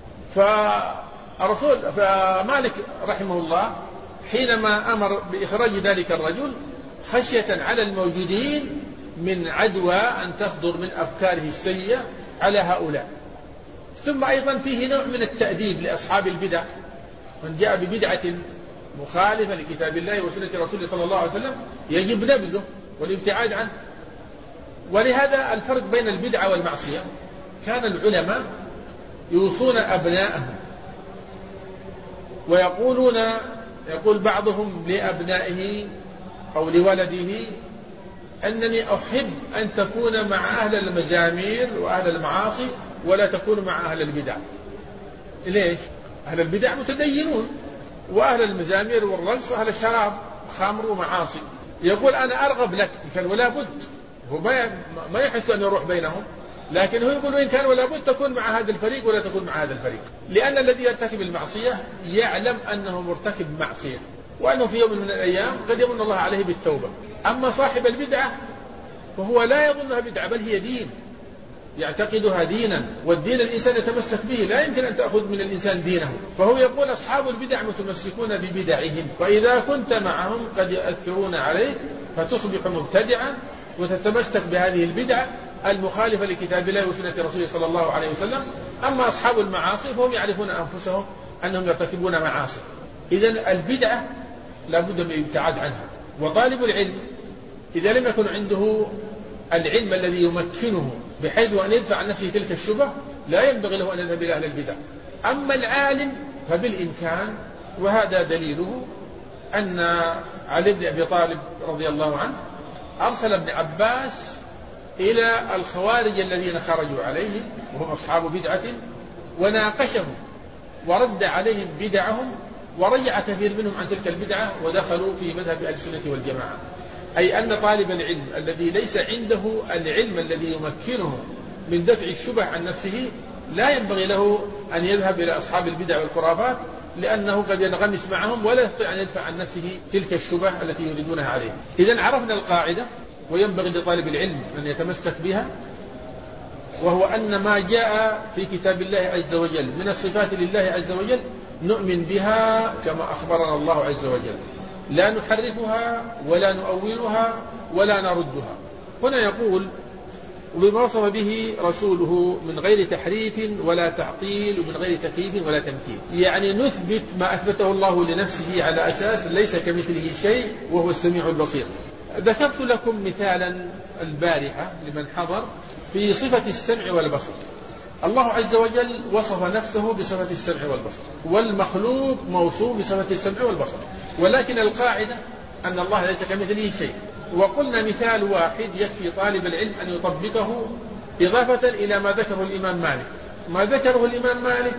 فالرسول فمالك رحمه الله حينما أمر بإخراج ذلك الرجل خشية على الموجودين من عدوى أن تصدر من أفكاره السيئة على هؤلاء. ثم أيضا فيه نوع من التأديب لأصحاب البدع، من جاء ببدعة مخالفة لكتاب الله وسنة رسوله صلى الله عليه وسلم يجب نبذه والابتعاد عنه. ولهذا الفرق بين البدعة والمعصية، كان العلماء يوصون أبناءهم ويقولون يقول بعضهم لأبنائه أو لولده أنني أحب أن تكون مع أهل المزامير وأهل المعاصي ولا تكون مع أهل البدع. ليش؟ أهل البدع متدينون، وأهل المزامير والرقص وأهل الشراب خمر ومعاصي. يقول أنا أرغب لك إن كان ولا بد، هو ما يحس أن يروح بينهم، لكن هو يقول إن كان ولا بد تكون مع هذا الفريق ولا تكون مع هذا الفريق، لأن الذي يرتكب المعصية يعلم أنه مرتكب معصية، وأنه في يوم من الأيام قد يمن الله عليه بالتوبة. أما صاحب البدعة فهو لا يظنها بدعة بل هي دين، يعتقدها دينا، والدين الإنسان يتمسك به، لا يمكن أن تأخذ من الإنسان دينه. فهو يقول أصحاب البدع متمسكون ببدعهم، فإذا كنت معهم قد يؤثرون عليك فتصبح مبتدعا وتتمسك بهذه البدعة المخالفة لكتاب الله وسنة رسوله صلى الله عليه وسلم. أما أصحاب المعاصي فهم يعرفون أنفسهم أنهم يرتكبون معاصي. إذن البدعة لا بد من الابتعاد عنها. وطالب العلم إذا لم يكن عنده العلم الذي يمكنه بحيث أن يدفع عن نفسه تلك الشبهة لا ينبغي له أن يذهب إلى أهل البدع. أما العالم فبالإمكان، وهذا دليله أن علي بن أبي طالب رضي الله عنه أرسل ابن عباس إلى الخوارج الذين خرجوا عليه وهم أصحاب بدعة وناقشهم ورد عليهم بدعهم، ورجع كثير منهم عن تلك البدعة ودخلوا في مذهب أهل السنة والجماعة. أي أن طالب العلم الذي ليس عنده العلم الذي يمكنه من دفع الشبه عن نفسه لا ينبغي له أن يذهب إلى أصحاب البدع والخرافات، لأنه قد ينغمس معهم ولا يستطيع أن يدفع عن نفسه تلك الشبه التي يريدونها عليه. إذن عرفنا القاعدة، وينبغي لطالب العلم أن يتمسك بها، وهو أن ما جاء في كتاب الله عز وجل من الصفات لله عز وجل نؤمن بها كما أخبرنا الله عز وجل، لا نحرفها ولا نؤولها ولا نردها. هنا يقول: وبما وصف به رسوله من غير تحريف ولا تعطيل ومن غير تكييف ولا تمثيل، يعني نثبت ما أثبته الله لنفسه على أساس ليس كمثله شيء وهو السميع البصير. ذكرت لكم مثالا البارحة لمن حضر في صفة السمع والبصر. الله عز وجل وصف نفسه بصفة السمع والبصر، والمخلوق موصوف بصفة السمع والبصر، ولكن القاعدة أن الله ليس كمثله شيء. وقلنا مثال واحد يكفي طالب العلم أن يطبقه إضافة إلى ما ذكره الإمام مالك. ما ذكره الإمام مالك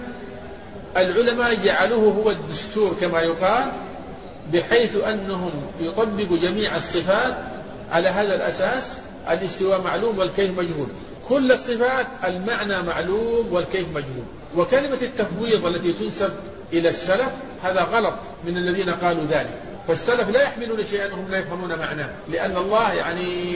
العلماء جعلوه هو الدستور كما يقال، بحيث أنهم يطبقوا جميع الصفات على هذا الأساس: الاستواء معلوم والكيف مجهول. كل الصفات المعنى معلوم والكيف مجهول. وكلمة التفويض التي تنسب إلى السلف هذا غلط من الذين قالوا ذلك، فالسلف لا يحملون شيئا هم لا يفهمون معناه، لأن الله يعني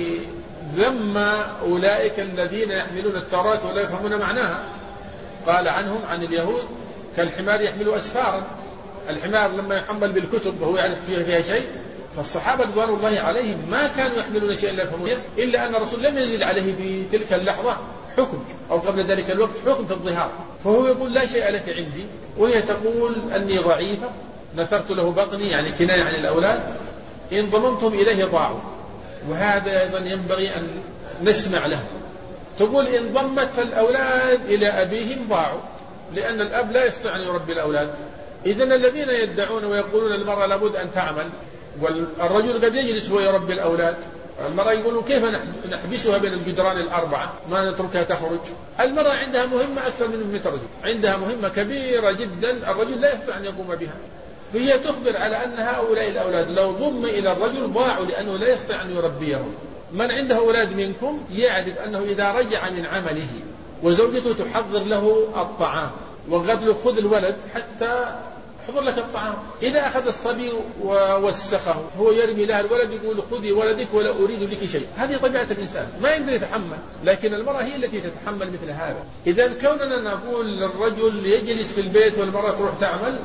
ذم أولئك الذين يحملون التوراة ولا يفهمون معناها. قال عنهم عن اليهود: كالحمار يحمل أسفارا. الحمار لما يحمل بالكتب وهو يعرف فيها, فيها شيء، فالصحابة رضوان الله عليهم ما كانوا يحملون شيئا لا يفهمون، إلا أن الرسول لم ينزل عليه في تلك اللحظة حكم، أو قبل ذلك الوقت حكم في الظهار، فهو يقول: لا شيء لك عندي، وهي تقول: أني ضعيفة نثرت له بطني، يعني كناية عن الأولاد، إن ضممتهم إليه ضاعوا. وهذا أيضا ينبغي أن نسمع له. تقول: إن ضمت الأولاد إلى أبيهم ضاعوا، لأن الأب لا يستطيع أن يربي الأولاد. إذن الذين يدعون ويقولون المرأة لابد أن تعمل والرجل قد يجلس ويربي الأولاد، المرأة يقولون: كيف نحبسها بين الجدران الأربعة ما نتركها تخرج؟ المرأة عندها مهمة أكثر من مهمة الرجل، عندها مهمة كبيرة جدا الرجل لا يستطيع أن يقوم بها، فهي تخبر على أن هؤلاء الأولاد لو ضم إلى الرجل ضاعوا، لأنه لا يستطيع أن يربيهم. من عنده أولاد منكم يعرف أنه إذا رجع من عمله وزوجته تحضر له الطعام وقالت له: خذ الولد حتى حضر لك الطعام، إذا أخذ الصبي ووسخه هو يرمي لها الولد يقول: خذي ولدك ولا أريد لك شيء. هذه طبيعة الإنسان، ما يقدر يتحمل، لكن المرأة هي التي تتحمل مثل هذا. إذا كوننا نقول للرجل يجلس في البيت والمرأة تروح تعمل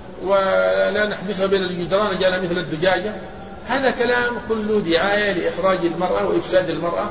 ولا نحبسها بين الجدران جعلها مثل الدجاجة، هذا كلام كله دعاية لإخراج المرأة وإفساد المرأة،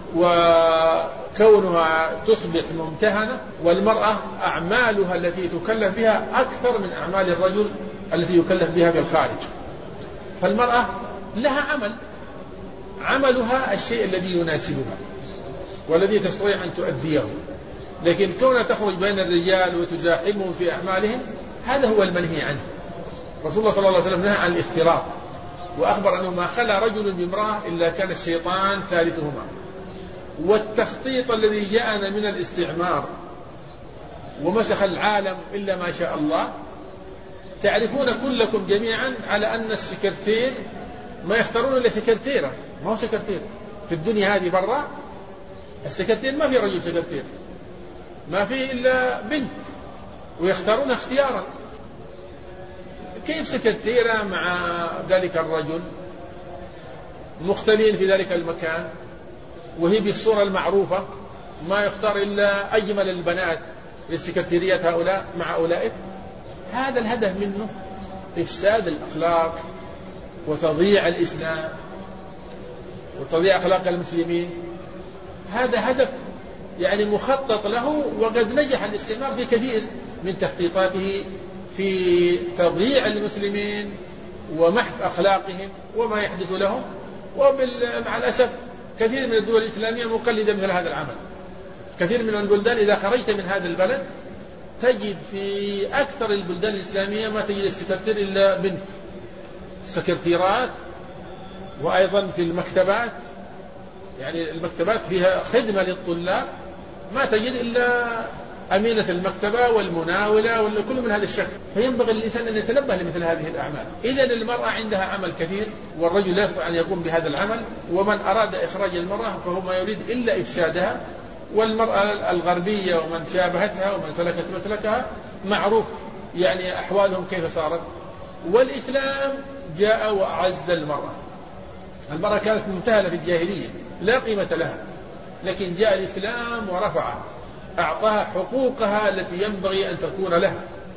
وكونها تصبح ممتهنة، والمرأة أعمالها التي تكلف بها أكثر من أعمال الرجل التي يكلف بها بالخارج. فالمرأة لها عمل، عملها الشيء الذي يناسبها والذي تستطيع أن تؤديه، لكن كونها تخرج بين الرجال وتزاحمهم في أعمالهم هذا هو المنهي عنه. رسول الله صلى الله عليه وسلم نهى عن الاختلاط، وأخبر أنه ما خلى رجل بامرأة إلا كان الشيطان ثالثهما. والتخطيط الذي جاءنا من الاستعمار ومسخ العالم إلا ما شاء الله، تعرفون كلكم جميعا على أن السكرتير ما يختارون إلا سكرتيرة، ما هو سكرتير في الدنيا هذه برا. السكرتير ما في رجل سكرتير، ما فيه إلا بنت، ويختارون اختيارا. كيف سكرتيرة مع ذلك الرجل مختلين في ذلك المكان، وهي بالصورة المعروفة، ما يختار إلا أجمل البنات للسكرتيريات هؤلاء مع أولئك؟ هذا الهدف منه إفساد الأخلاق وتضييع الإسلام وتضييع أخلاق المسلمين. هذا هدف يعني مخطط له، وقد نجح الاستعمار في كثير من تخطيطاته في تضييع المسلمين ومحف أخلاقهم وما يحدث لهم. ومع الأسف كثير من الدول الإسلامية مقلدة مثل هذا العمل. كثير من البلدان إذا خرجت من هذا البلد تجد في أكثر البلدان الإسلامية ما تجد السكرتير إلا بنت. السكرتيرات وأيضا في المكتبات، يعني المكتبات فيها خدمة للطلاب، ما تجد إلا أمينة المكتبة والمناولة وكل من هذا الشكل. فينبغي الإنسان أن يتنبه لمثل هذه الأعمال. إذن المرأة عندها عمل كثير والرجل لا يستطيع أن يقوم بهذا العمل، ومن أراد إخراج المرأة فهو ما يريد إلا إفسادها. والمرأة الغربية ومن شابهتها ومن سلكت مسلكها معروف يعني أحوالهم كيف صارت. والإسلام جاء وأعز المرأة. المرأة كانت ممتهنة في الجاهلية لا قيمة لها، لكن جاء الإسلام ورفعها، أعطاها حقوقها التي ينبغي أن تكون لها،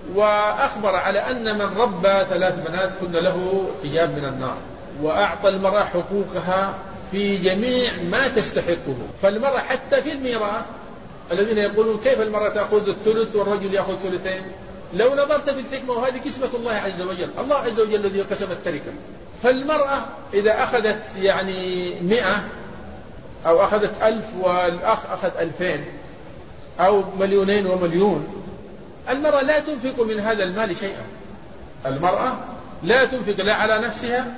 وأخبر على أن من ربى ثلاث بنات كن له حجاب من النار، وأعطى المرأة حقوقها في جميع ما تستحقه. فالمرأة حتى في الميراث الذين يقولون كيف المرأة تأخذ الثلث والرجل يأخذ ثلثين، لو نظرت في الحكمة وهذه قسمة الله عز وجل، الله عز وجل الذي قسم التركة. فالمرأة إذا أخذت يعني مئة أو أخذت ألف والأخ أخذ ألفين أو مليونين ومليون، المرأة لا تنفق من هذا المال شيئا. المرأة لا تنفق لا على نفسها،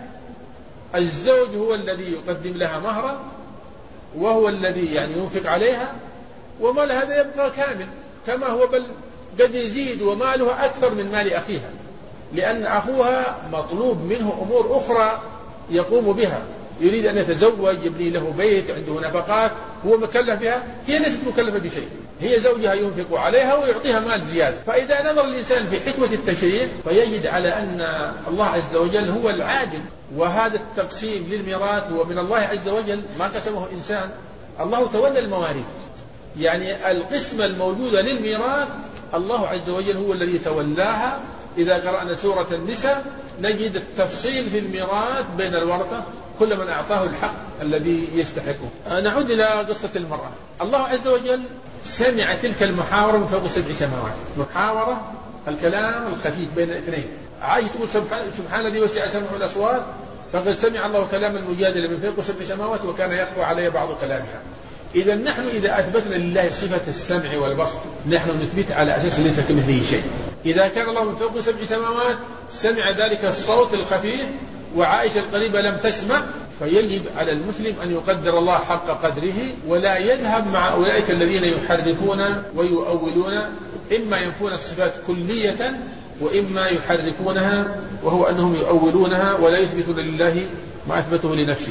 الزوج هو الذي يقدم لها مهرا وهو الذي يعني ينفق عليها، ومال هذا يبقى كامل كما هو، بل قد يزيد ومالها أكثر من مال أخيها، لأن أخوها مطلوب منه أمور أخرى يقوم بها، يريد أن يتزوج، يبني له بيت، عنده نفقات هو مكلف بها، هي ليست مكلفة بشيء، هي زوجها ينفق عليها ويعطيها مال زيادة. فإذا نظر الإنسان في حكمة التشريع فيجد على أن الله عز وجل هو العادل، وهذا التقسيم للميراث هو من الله عز وجل، ما قسمه إنسان. الله تولى المواريث، يعني القسمة الموجودة للميراث الله عز وجل هو الذي تولاها. إذا قرأنا سورة النساء نجد التفصيل في الميراث بين الورثة، كل من أعطاه الحق الذي يستحقه. نعود إلى قصة المرأة. الله عز وجل سمع تلك المحاورة من فوق سبع سماوات، محاورة الكلام الخفيف بين الاثنين. عائشة تقول سبحان, سبحان الذي وسع سمعه الأصوات، فقد سمع الله كلام المجادلة من فوق سبع سماوات وكان يخفى علي بعض كلامها. إذا نحن إذا أثبتنا لله صفة السمع والبصر نحن نثبت على أساس ليس كمثله شيء. إذا كان الله من فوق سبع سماوات سمع ذلك الصوت الخفيف وعائشة القريبة لم تسمع، فيجب على المسلم أن يقدر الله حق قدره ولا يذهب مع أولئك الذين يحرفون ويؤولون، إما ينفون الصفات كلية وإما يحرفونها، وهو أنهم يؤولونها ولا يثبتون لله ما أثبته لنفسه.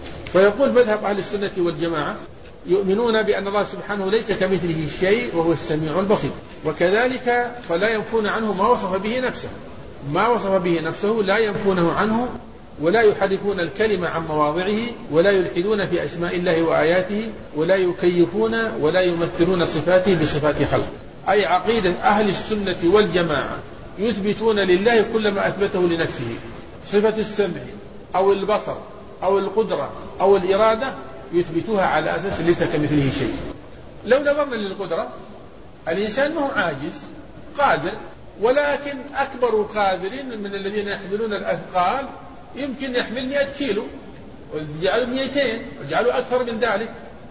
فيقول مذهب أهل السنة والجماعة يؤمنون بأن الله سبحانه ليس كمثله شيء وهو السميع البصير، وكذلك فلا ينفون عنه ما وصف به نفسه، ما وصف به نفسه لا ينفونه عنه، ولا يحرفون الكلمة عن مواضعه، ولا يلحدون في أسماء الله وآياته، ولا يكيفون ولا يمثلون صفاته بصفات خلق. أي عقيدة أهل السنة والجماعة يثبتون لله كل ما أثبته لنفسه، صفة السمع أو البصر أو القدرة أو الإرادة يثبتوها على أساس ليس كمثله شيء. لو نظرنا للقدرة، الإنسان ما هو عاجز، قادر، ولكن أكبر قادر من الذين يحملون الأثقال يمكن يحمل مئة كيلو ويجعله مئتين ويجعله أكثر من ذلك،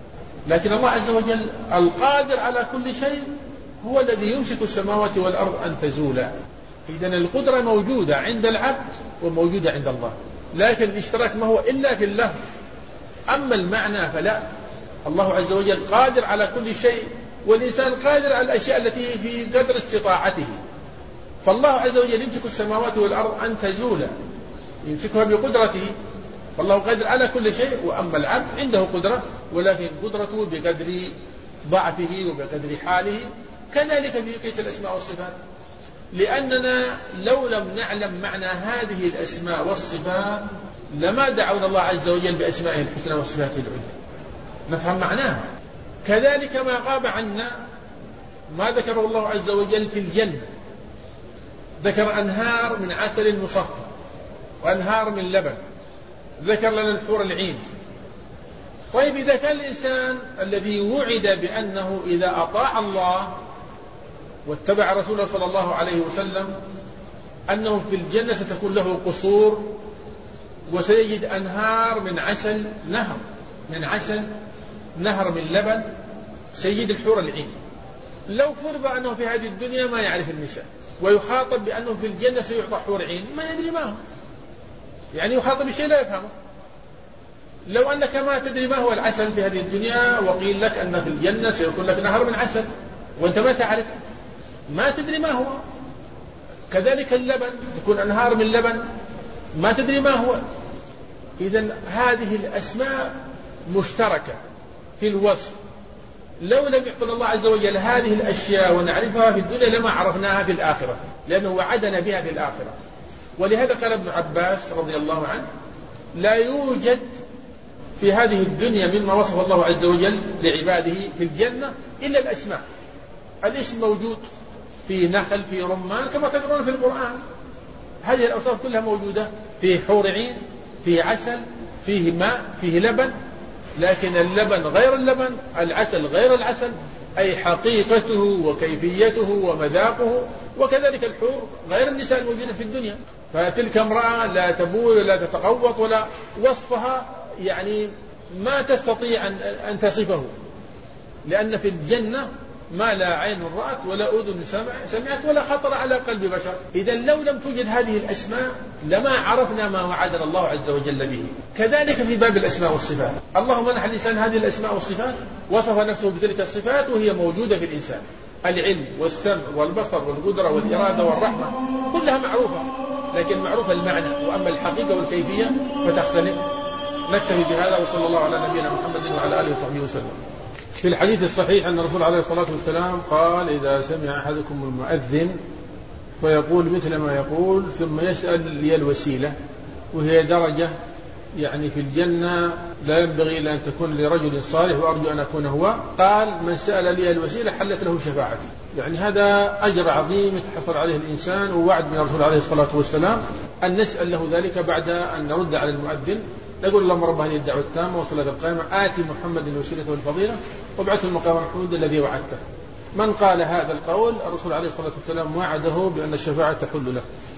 لكن الله عز وجل القادر على كل شيء هو الذي يمسك السماوات والأرض أن تزولا. إذن القدرة موجودة عند العبد وموجودة عند الله، لكن الاشتراك ما هو إلا في الله. أما المعنى فلا، الله عز وجل قادر على كل شيء، والإنسان قادر على الأشياء التي في قدر استطاعته. فالله عز وجل يمسك السماوات والأرض أن تزولا، يمسكها بقدرته، فالله قادر على كل شيء. وأما العبد عنده قدرة، ولكن قدرته بقدر ضعفه وبقدر حاله. كذلك في بقية الأسماء والصفات، لأننا لو لم نعلم معنى هذه الأسماء والصفات لما دعونا الله عز وجل بأسمائه الحسنى وصفاته العلى، نفهم معناها. كذلك ما غاب عنا ما ذكره الله عز وجل في الجنة، ذكر أنهار من عسل مصفى وأنهار من لبن، ذكر لنا الحور العين. طيب إذا كان الإنسان الذي وعد بأنه إذا أطاع الله واتبع رسوله صلى الله عليه وسلم أنه في الجنة ستكون له قصور وسيجد أنهار من عسل، نهر من عسل، نهر من لبن، سيجد الحور العين. لو فرض أنه في هذه الدنيا ما يعرف النساء ويخاطب بأنه في الجنة سيعطى حور عين، ما يدري ما هو، يعني يخاطب بشيء لا يفهمه. لو أنك ما تدري ما هو العسل في هذه الدنيا وقيل لك أن في الجنة سيكون لك نهر من عسل، وأنت ما تعرف، ما تدري ما هو. كذلك اللبن، تكون أنهار من لبن ما تدري ما هو. إذن هذه الأسماء مشتركة في الوصف. لو لم يعطنا الله عز وجل هذه الأشياء ونعرفها في الدنيا لما عرفناها في الآخرة، لأنه وعدنا بها في الآخرة. ولهذا قال ابن عباس رضي الله عنه: لا يوجد في هذه الدنيا مما وصف الله عز وجل لعباده في الجنة إلا الأسماء. الاسم موجود في نخل، في رمان، كما تقرون في القرآن. هذه الأوصاف كلها موجودة، فيه حور عين، فيه عسل، فيه ماء، فيه لبن. لكن اللبن غير اللبن، العسل غير العسل، أي حقيقته وكيفيته ومذاقه. وكذلك الحور غير النساء الموجودة في الدنيا. فتلك امرأة لا تبول ولا تتغوط ولا وصفها يعني ما تستطيع أن تصفه، لأن في الجنة ما لا عين رأت ولا أذن سمعت ولا خطر على قلب بشر. إذا لو لم توجد هذه الأسماء لما عرفنا ما وعدنا الله عز وجل به. كذلك في باب الأسماء والصفات، الله منح الإنسان هذه الأسماء والصفات، وصف نفسه بتلك الصفات وهي موجودة في الإنسان. العلم والسمع والبصر والقدرة والإرادة والرحمة كلها معروفة، لكن معروف المعنى، وأما الحقيقة والكيفية فتختلف. نكتفي بهذا، وصلى الله على نبينا محمد وعلى آله وصحبه وسلم. في الحديث الصحيح أن الرسول عليه الصلاة والسلام قال: إذا سمع أحدكم المؤذن فيقول مثل ما يقول ثم يسأل لي الوسيلة، وهي درجة يعني في الجنة لا ينبغي إلا أن تكون لرجل صالح، وأرجو أن أكون هو. قال: من سأل لي الوسيلة حلت له شفاعتي. يعني هذا أجر عظيم يتحصل عليه الإنسان، ووعد من الرسول عليه الصلاة والسلام أن نسأل له ذلك بعد أن نرد على المؤذن، نقول: اللهم رب هذه الدعوة التامة والصلاة القائمة آتي محمد الوسيلة والفضيلة وابعثه المقام المحمود الذي وعدته. من قال هذا القول الرسول عليه الصلاة والسلام وعده بأن الشفاعة تحل له.